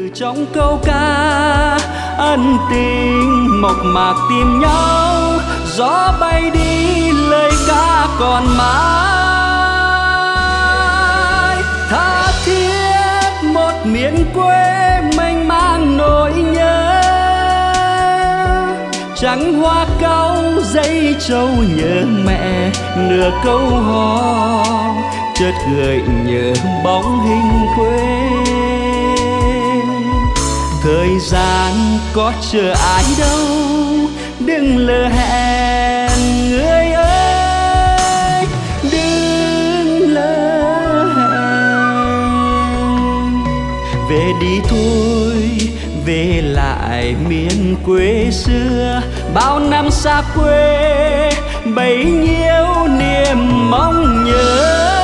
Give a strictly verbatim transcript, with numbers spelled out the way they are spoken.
trong câu ca ân tình mộc mạc tìm nhau, gió bay đi lời ca còn mãi. Tha thiết một miền quê mênh mang nỗi nhớ, trắng hoa cau dây trâu nhớ mẹ, nửa câu hò chợt gợi nhớ bóng hình quê. Thời gian có chờ ai đâu, đừng lỡ hẹn người ơi, đừng lỡ hẹn. Về đi thôi, về lại miền quê xưa, bao năm xa quê bấy nhiêu niềm mong nhớ.